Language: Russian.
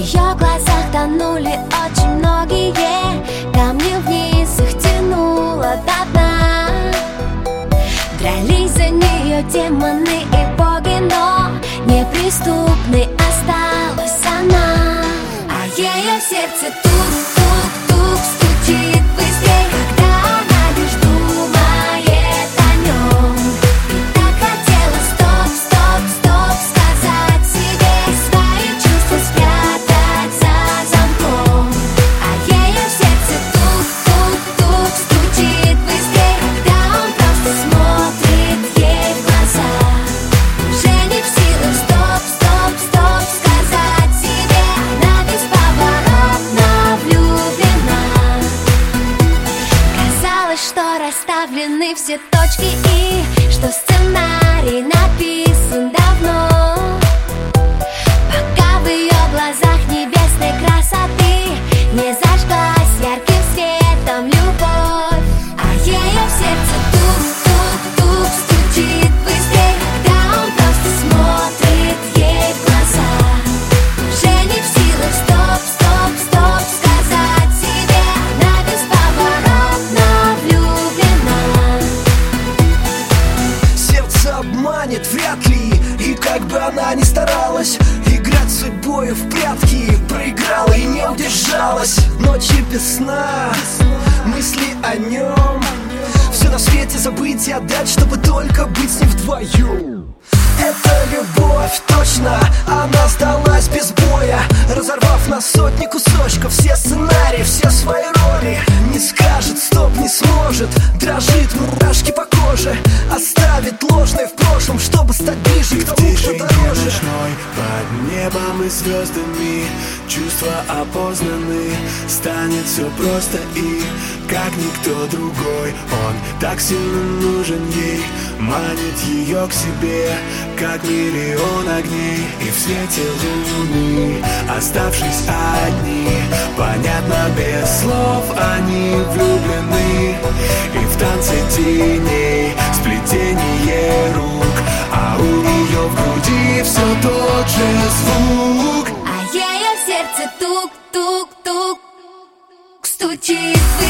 ее глазах тонули очень многие камни, вниз их тянуло до дна. Дрались за нее демоны и боги, но неприступной осталась она. А ее сердце тук-тук-тук стучит быстрей, когда она лишь думает о нем. И так хотела стоп-стоп-стоп сказать себе, свои чувства спрятать за замком. А ее сердце тук-тук-тук стучит быстрей, когда он просто смотрит ей в глаза. Уже не в силах стоп-стоп-стоп сказать себе, она бесповоротно влюблена. Казалось, что расставлены все точки и что сценарий написан давно, пока в ее глазах небесной красоты не зажглась ярким светом любовь. А ее сердце тук-тук-тук стучит быстрей, когда он просто смотрит ей в глаза. Уже не в силах стоп-стоп-стоп сказать себе, она бесповоротно влюблена. Сердце обманет вряд ли, и как бы она ни старалась играть с судьбой в прятки, проиграла и не удержалась. Ночи без сна, мысли о нем, все на свете забыть и отдать, чтобы только быть с ним вдвоем. Это любовь, точно, она сдалась без боя, разорвав на сотни кусочков все сценарии, все свои роли. Не скажет стоп, не сможет, дрожит, мурашки по коже, оставит ложное в прошлом, чтобы стать ближе к тому, кто дороже. Ночной, под небом и звездами чувства опознаны, станет все просто и как никто другой. Он так сильно нужен ей, манит ее к себе, как миллион огней. И в свете луны, оставшись одни, понятно без слов, они влюблены. И в танце теней, сплетение рук, а у нее в груди все тот же звук. А ее сердце тук-тук-тук стучит.